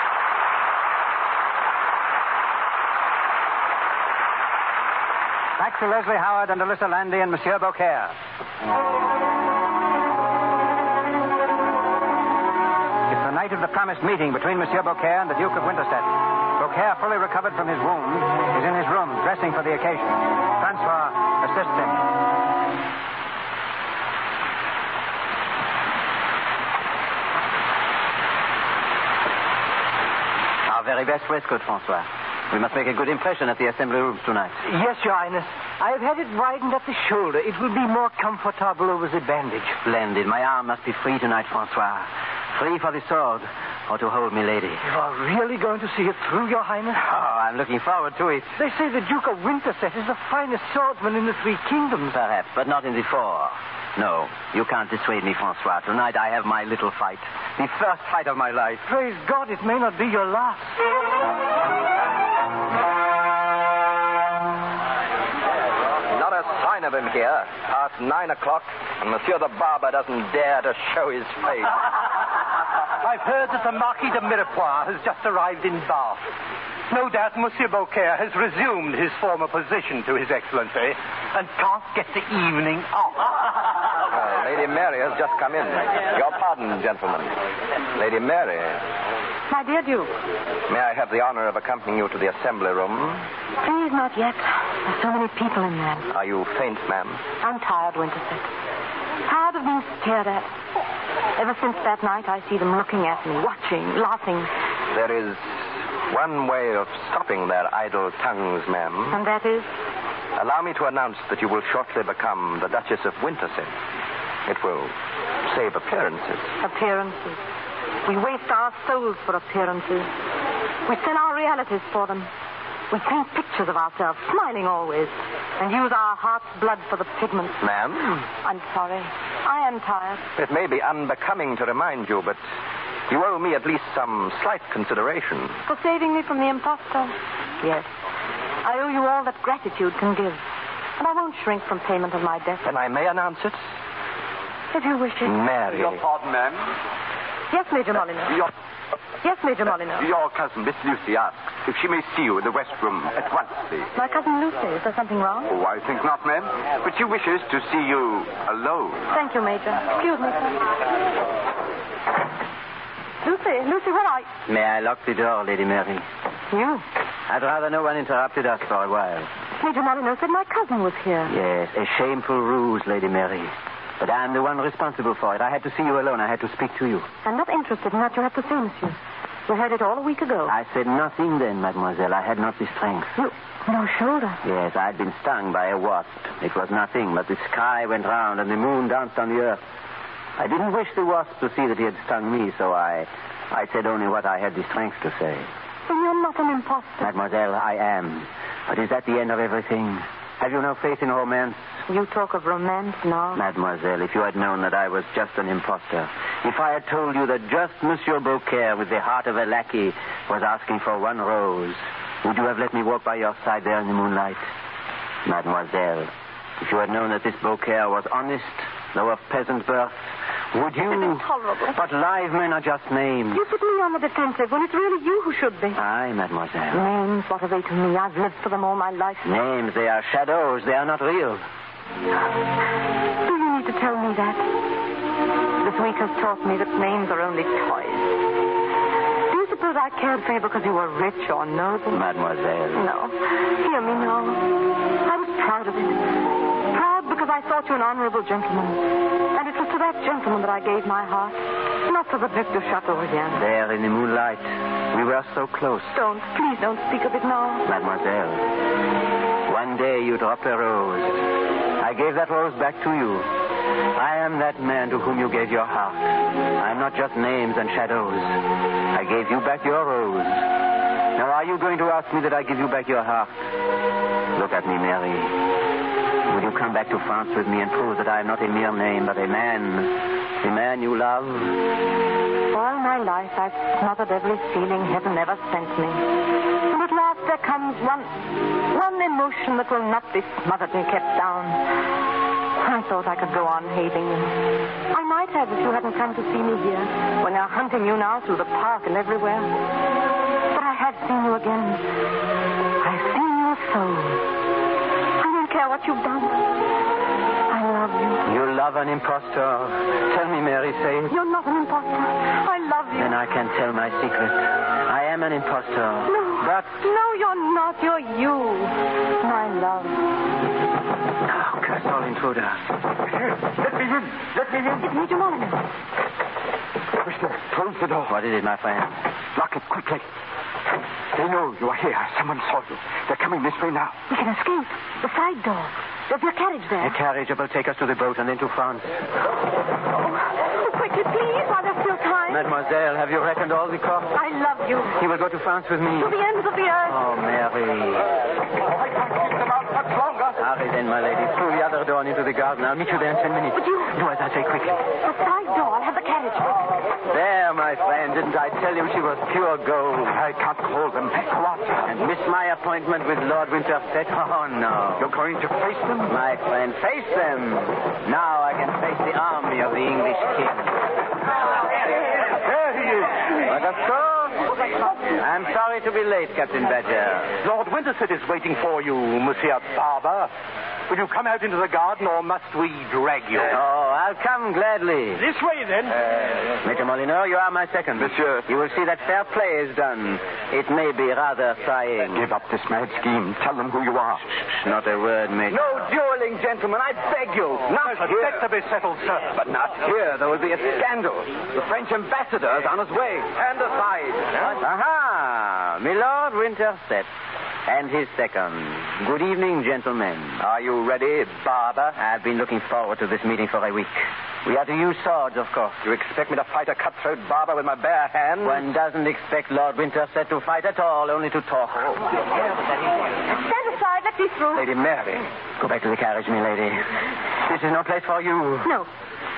Back to Leslie Howard and Alyssa Landy and Monsieur Beaucaire. It's the night of the promised meeting between Monsieur Beaucaire and the Duke of Winterset. Beaucaire, fully recovered from his wound, is in his room, dressing for the occasion. Francois assists him. Our very best waistcoat, Francois. We must make a good impression at the assembly rooms tonight. Yes, Your Highness. I have had it widened at the shoulder. It will be more comfortable over the bandage. Splendid. My arm must be free tonight, Francois. Free for the sword, or to hold me lady. You are really going to see it through, Your Highness? Oh, I'm looking forward to it. They say the Duke of Winterset is the finest swordsman in the Three Kingdoms. Perhaps, but not in the four. No, you can't dissuade me, Francois. Tonight I have my little fight. The first fight of my life. Praise God, it may not be your last. Not a sign of him here. Past nine o'clock, and Monsieur the Barber doesn't dare to show his face. I've heard that the Marquis de Mirepoix has just arrived in Bath. No doubt Monsieur Beaucaire has resumed his former position to His Excellency and can't get the evening off. Uh, Lady Mary has just come in. Your pardon, gentlemen. Lady Mary. My dear Duke. May I have the honor of accompanying you to the assembly room? Please, not yet. There's so many people in there. Are you faint, ma'am? I'm tired, Winterset. Tired of being stared at. Ever since that night, I see them looking at me, watching, laughing. There is one way of stopping their idle tongues, ma'am. And that is? Allow me to announce that you will shortly become the Duchess of Winterset. It will save appearances. Appearances. We waste our souls for appearances. We sell our realities for them. We paint pictures of ourselves, smiling always, and use our heart's blood for the pigments. Ma'am? I'm sorry. I am tired. It may be unbecoming to remind you, but you owe me at least some slight consideration. For saving me from the impostor? Yes. I owe you all that gratitude can give. And I won't shrink from payment of my debt. Then I may announce it? If you wish it. Mary. Your pardon, ma'am? Yes, Major Molyneux. Your... Yes, Major Molyneux. Your cousin, Miss Lucy, asks if she may see you in the West Room at once, please. My cousin Lucy. Is there something wrong? Oh, I think not, ma'am. But she wishes to see you alone. Thank you, Major. Excuse me, sir. Lucy, Lucy, where are you? May I lock the door, Lady Mary? You? I'd rather no one interrupted us for a while. Major Molyneux said my cousin was here. Yes, a shameful ruse, Lady Mary. But I'm the one responsible for it. I had to see you alone. I had to speak to you. I'm not interested in what you have to say, monsieur. We heard it all a week ago. I said nothing then, mademoiselle. I had not the strength. You... No shoulder. Yes, I'd been stung by a wasp. It was nothing, but the sky went round and the moon danced on the earth. I didn't wish the wasp to see that he had stung me, so I... I said only what I had the strength to say. Then you're not an impostor. Mademoiselle, I am. But is that the end of everything? Have you no faith in romance? You talk of romance now. Mademoiselle, if you had known that I was just an impostor, if I had told you that just Monsieur Beaucaire, with the heart of a lackey, was asking for one rose, would you have let me walk by your side there in the moonlight? Mademoiselle, if you had known that this Beaucaire was honest, though of peasant birth, would you... This is intolerable. But live men are just names. You put me on the defensive when it's really you who should be. Aye, mademoiselle. Names, what are they to me? I've lived for them all my life. Names, they are shadows. They are not real. Do you need to tell me that? This week has taught me that names are only toys. Do you suppose I cared for you because you were rich or noble? Mademoiselle. No. Hear me now. I was proud of it. Proud because I thought you an honorable gentleman. And it was to that gentleman that I gave my heart. Not to the Duc de Chateaubriand. There in the moonlight, we were so close. Don't, please don't speak of it now. Mademoiselle, one day you dropped a rose. I gave that rose back to you. I am that man to whom you gave your heart. I am not just names and shadows. I gave you back your rose. Now, are you going to ask me that I give you back your heart? Look at me, Mary. Will you come back to France with me and prove that I am not a mere name, but a man? The man you love? All my life I've smothered every feeling heaven ever sent me. And at last there comes one, one emotion that will not be smothered and kept down. I thought I could go on hating you. I might have if you hadn't come to see me here, when they're hunting you now through the park and everywhere. But I have seen you again. I've seen your soul. I don't care what you've done. I love you. You love an impostor. Tell me, Mary, say it. You're not an impostor. I love you. Then I can tell my secret. I am an impostor. No. But... No, you're not. You're you. My love. Oh, curse all intruders. Let me in. Let me in. It's Major Molyneux. Mister, close the door. What is it, my friend? Lock it quickly. They know you are here. Someone saw you. They're coming this way now. We can escape. The side door. There's your carriage there. A carriage that will take us to the boat and then to France. Oh, quickly, please, while there's still time. Mademoiselle, have you reckoned all the costs? I love you. He will go to France with me. To the ends of the earth. Oh, Mary. I can't keep them out much longer. Hurry then, my lady. Through the other door and into the garden. I'll meet you there in ten minutes. But you... Do as I say quickly. The side door. I'll have the carriage. There, my friend. Didn't I tell you she was pure gold? I can't hold them. Go on. And miss my appointment with Lord Winterset? Oh, no. You're going to face them? My friend, face them. Now I can face the army of the English king. There he is. But of course, I'm sorry to be late, Captain Badger. Lord Winterset is waiting for you, Monsieur Barber. Will you come out into the garden, or must we drag you? Oh, I'll come gladly. This way, then. Uh, Major Molyneux, you are my second. Monsieur. You will see that fair play is done. It may be rather trying. Give up this mad scheme. Tell them who you are. Not a word, Major. No dueling, gentlemen. I beg you. Not That's here. to be settled, sir. But not here. There will be a scandal. The French ambassador is on his way. Stand aside. Aha! Milord Winterset. And his second. Good evening, gentlemen. Are you ready, Barber? I've been looking forward to this meeting for a week. We are to use swords, of course. You expect me to fight a cutthroat barber with my bare hands? One doesn't expect Lord Winterset to fight at all, only to talk. Stand aside. Let me through. Lady Mary. Go back to the carriage, milady. This is no place for you. No.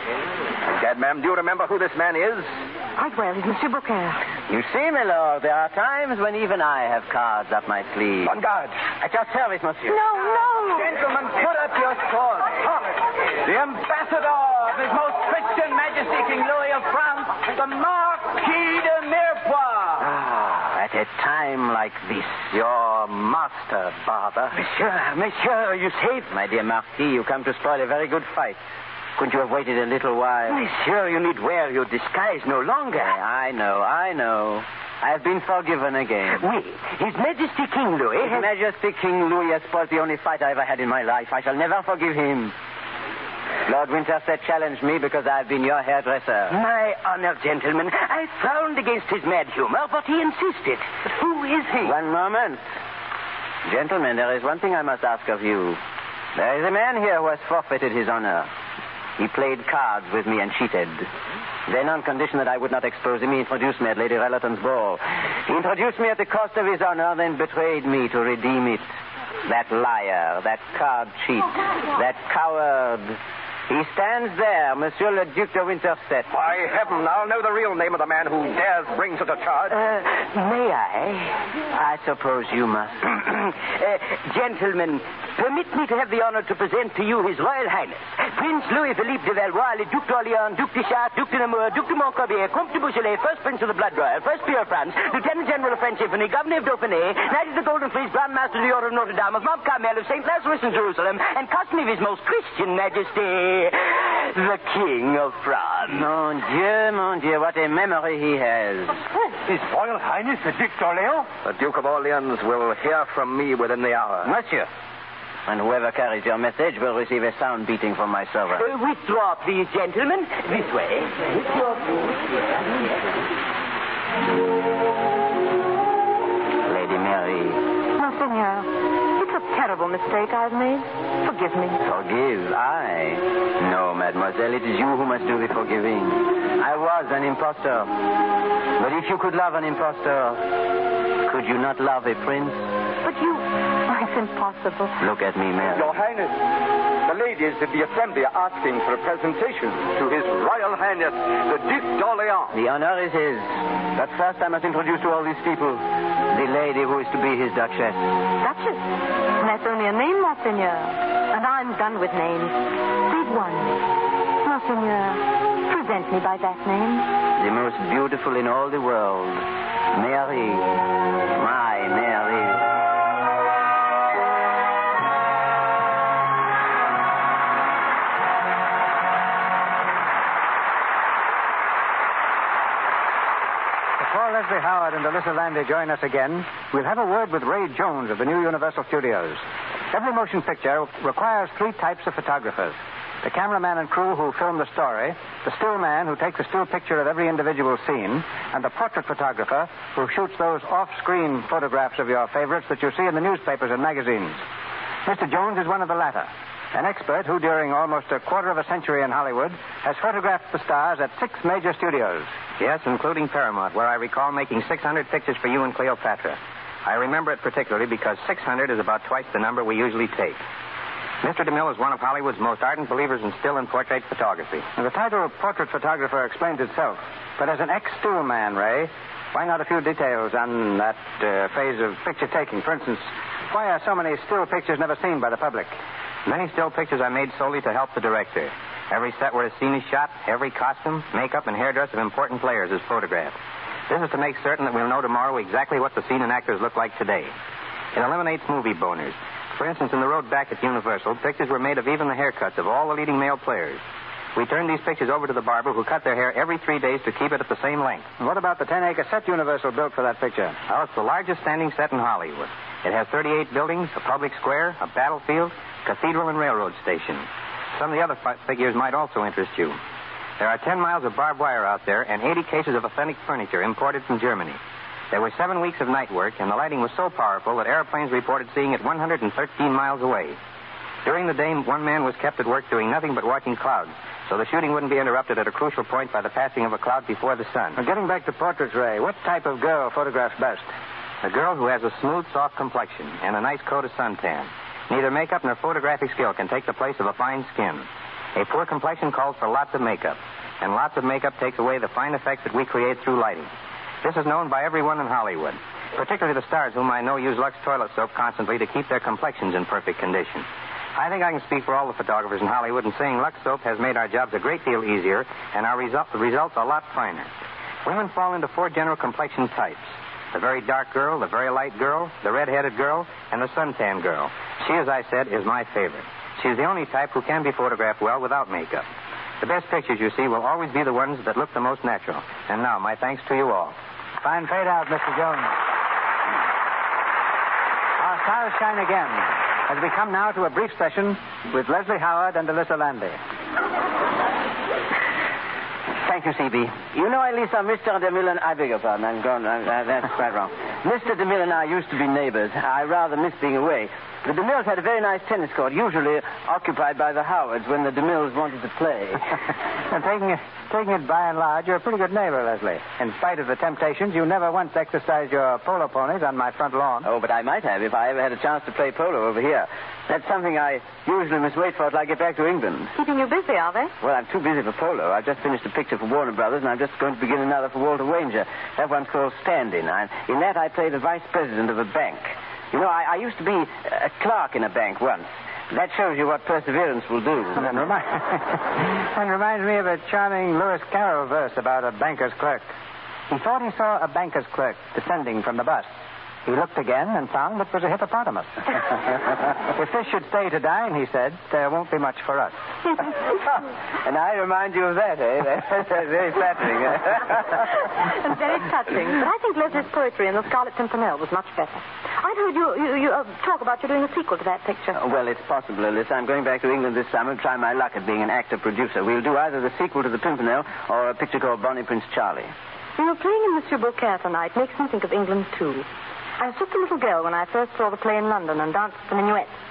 Gad, ma'am, do you remember who this man is? Quite well. He's Monsieur Beaucaire. You see, my lord, there are times when even I have cards up my sleeve. On guard. At your service, monsieur. No, no. Gentlemen, put up your swords. The ambassador of His Most Christian Majesty King Louis of France, the Marquis de Mirepoix. Ah, at a time like this, your master, Barber. Monsieur, monsieur, you saved My dear Marquis, you come to spoil a very good fight. Couldn't you have waited a little while? Monsieur, you need wear your disguise no longer. I know, I know. I have been forgiven again. Oui, His Majesty King Louis... His Majesty King Louis has spoiled the only fight I ever had in my life. I shall never forgive him. Lord Winterset challenged me because I've been your hairdresser. My honored gentleman, I frowned against his mad humor, but he insisted. But who is he? One moment. Gentlemen, there is one thing I must ask of you. There is a man here who has forfeited his honor. He played cards with me and cheated. Then, on condition that I would not expose him, he introduced me at Lady Rellerton's ball. He introduced me at the cost of his honor, then betrayed me to redeem it. That liar, that card cheat, that coward. He stands there, Monsieur le Duc de Winterset. By heaven, I'll know the real name of the man who dares bring such a charge. Uh, may I? I suppose you must. uh, gentlemen, permit me to have the honor to present to you His Royal Highness, Prince Louis-Philippe de Valois, le Duc d'Orléans, Duc de Chartres, Duc de Nemours, Duc de Montcorbier, Comte de Beaujolais, First Prince of the Blood Royal, First Peer of France, Lieutenant General of French Infantry, Governor of Dauphiné, Knight of the Golden Fleece, Grand Master of the Order of Notre Dame, of Mount Carmel, of Saint Lazarus in Jerusalem, and cousin of His Most Christian Majesty, the King of France. Mon Dieu, mon Dieu, what a memory he has. His Royal Highness, the Duc d'Orléans? The Duke of Orleans will hear from me within the hour. Monsieur. And whoever carries your message will receive a sound beating from my servant. Uh, withdraw, please, gentlemen. This way. Withdraw, Lady Mary. Monseigneur, it's a terrible mistake I've made. Forgive me. Forgive, I? No, madame. Mademoiselle, it is you who must do the forgiving. I was an impostor. But if you could love an impostor, could you not love a prince? But you... Oh, it's impossible. Look at me, Mary. Your Highness, the ladies of the Assembly are asking for a presentation to His Royal Highness, the Duc d'Orléans. The honor is his. But first I must introduce to all these people the lady who is to be his duchess. Duchess? That's only a name, Monseigneur. And I'm done with names. Read one. Monseigneur, present me by that name. The most beautiful in all the world. Mary. My Mary. Before Leslie Howard and Alyssa Landy join us again, we'll have a word with Ray Jones of the new Universal Studios. Every motion picture requires three types of photographers. The cameraman and crew who film the story, the still man who takes a still picture of every individual scene, and the portrait photographer who shoots those off-screen photographs of your favorites that you see in the newspapers and magazines. Mister Jones is one of the latter, an expert who, during almost a quarter of a century in Hollywood, has photographed the stars at six major studios. Yes, including Paramount, where I recall making six hundred pictures for you and Cleopatra. I remember it particularly because six hundred is about twice the number we usually take. Mister DeMille is one of Hollywood's most ardent believers in still and portrait photography. Now, the title of portrait photographer explains itself. But as an ex-still man, Ray, find out a few details on that uh, phase of picture taking. For instance, why are so many still pictures never seen by the public? Many still pictures I made solely to help the director. Every set where a scene is shot, every costume, makeup, and hairdress of important players is photographed. This is to make certain that we'll know tomorrow exactly what the scene and actors look like today. It eliminates movie boners. For instance, in the road back at Universal, pictures were made of even the haircuts of all the leading male players. We turned these pictures over to the barber who cut their hair every three days to keep it at the same length. And what about the ten-acre set Universal built for that picture? Oh, it's the largest standing set in Hollywood. It has thirty-eight buildings, a public square, a battlefield, cathedral, and railroad station. Some of the other fi- figures might also interest you. There are ten miles of barbed wire out there and eighty cases of authentic furniture imported from Germany. There were seven weeks of night work, and the lighting was so powerful that airplanes reported seeing it one hundred thirteen miles away. During the day, one man was kept at work doing nothing but watching clouds, so the shooting wouldn't be interrupted at a crucial point by the passing of a cloud before the sun. Now, getting back to portraits, Ray, what type of girl photographs best? A girl who has a smooth, soft complexion and a nice coat of suntan. Neither makeup nor photographic skill can take the place of a fine skin. A poor complexion calls for lots of makeup, and lots of makeup takes away the fine effects that we create through lighting. This is known by everyone in Hollywood, particularly the stars whom I know use Lux toilet soap constantly to keep their complexions in perfect condition. I think I can speak for all the photographers in Hollywood in saying Lux soap has made our jobs a great deal easier and our result, the results a lot finer. Women fall into four general complexion types. The very dark girl, the very light girl, the red-headed girl, and the suntan girl. She, as I said, is my favorite. She's the only type who can be photographed well without makeup. The best pictures, you see, will always be the ones that look the most natural. And now, my thanks to you all. Fine fade out, Mister Jones. Our stars shine again as we come now to a brief session with Leslie Howard and Alyssa Landy. Thank you, C B. You know, Elisa, Mister DeMille and... I beg your pardon. I'm gone. I, I, that's quite wrong. Mister DeMille and I used to be neighbors. I rather miss being away. The DeMilles had a very nice tennis court, usually occupied by the Howards when the DeMilles wanted to play. And taking it, taking it by and large, you're a pretty good neighbor, Leslie. In spite of the temptations, you never once exercised your polo ponies on my front lawn. Oh, but I might have if I ever had a chance to play polo over here. That's something I usually must wait for till I get back to England. Keeping you busy, are they? Well, I'm too busy for polo. I've just finished a picture for Warner Brothers, and I'm just going to begin another for Walter Wanger. That one's called Stand-In. I, in that, I play the vice president of a bank. You know, I, I used to be a clerk in a bank once. That shows you what perseverance will do. That remi- reminds me of a charming Lewis Carroll verse about a banker's clerk. He thought he saw a banker's clerk descending from the bus. He looked again and found it was a hippopotamus. If this should stay to dine, he said, there won't be much for us. And I remind you of that, eh? That's very flattering. And very touching. But I think Leslie's poetry in The Scarlet Pimpernel was much better. I'd heard you, you, you uh, talk about you doing a sequel to that picture. Uh, well, it's possible, Alyssa. I'm going back to England this summer to try my luck at being an actor-producer. We'll do either the sequel to The Pimpernel or a picture called Bonnie Prince Charlie. You know, playing in Monsieur Beaucaire tonight makes me think of England, too. I was just a little girl when I first saw the play in London and danced the minuet.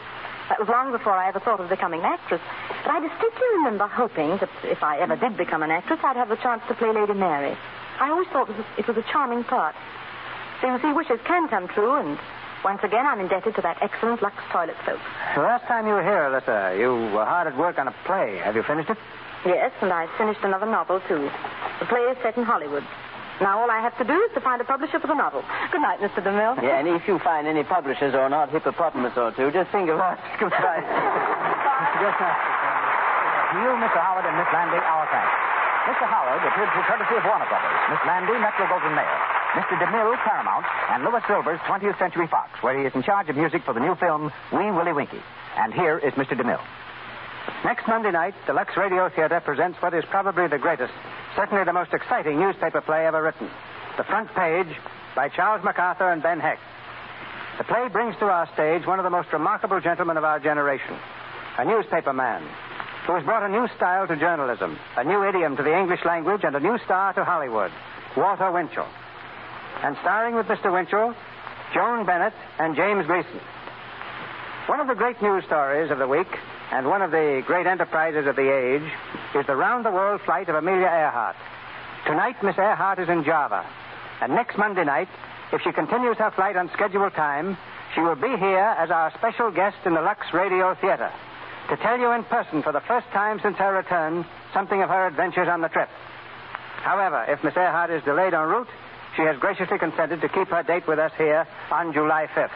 That was long before I ever thought of becoming an actress. But I distinctly remember hoping that if I ever did become an actress, I'd have the chance to play Lady Mary. I always thought it was, it was a charming part. So you see, wishes can come true, and once again, I'm indebted to that excellent Lux toilet soap. The last time you were here, Alyssa, you were hard at work on a play. Have you finished it? Yes, and I've finished another novel, too. The play is set in Hollywood. Now all I have to do is to find a publisher for the novel. Good night, Mister DeMille. Yeah, and if you find any publishers or an odd hippopotamus or two, just think of us. Goodbye. Good night. To you, Mister Howard and Miss Landy, our thanks. Mister Howard appeared through courtesy of Warner Brothers. Miss Landy, Metro-Goldwyn-Mayer. Mister DeMille, Paramount. And Louis Silvers, twentieth Century Fox, where he is in charge of music for the new film, Wee Willie Winkie. And here is Mister DeMille. Next Monday night, the Lux Radio Theater presents what is probably the greatest, certainly the most exciting newspaper play ever written. The Front Page by Charles MacArthur and Ben Hecht. The play brings to our stage one of the most remarkable gentlemen of our generation, a newspaper man who has brought a new style to journalism, a new idiom to the English language, and a new star to Hollywood, Walter Winchell. And starring with Mister Winchell, Joan Bennett and James Gleason. One of the great news stories of the week, and one of the great enterprises of the age, is the round-the-world flight of Amelia Earhart. Tonight, Miss Earhart is in Java. And next Monday night, if she continues her flight on scheduled time, she will be here as our special guest in the Lux Radio Theater to tell you in person for the first time since her return something of her adventures on the trip. However, if Miss Earhart is delayed en route, she has graciously consented to keep her date with us here on July fifth.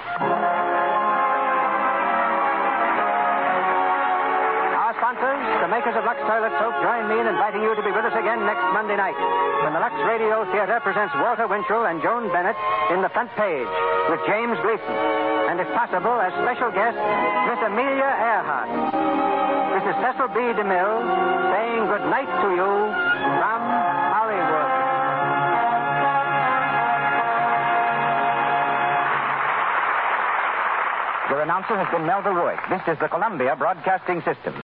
Sponsors, the makers of Lux Toilet Soap, join me in inviting you to be with us again next Monday night when the Lux Radio Theater presents Walter Winchell and Joan Bennett in The Front Page with James Gleason. And if possible, as special guest, Miss Amelia Earhart. This is Cecil B. DeMille saying good night to you from Hollywood. Your announcer has been Melville Ruick. This is the Columbia Broadcasting System.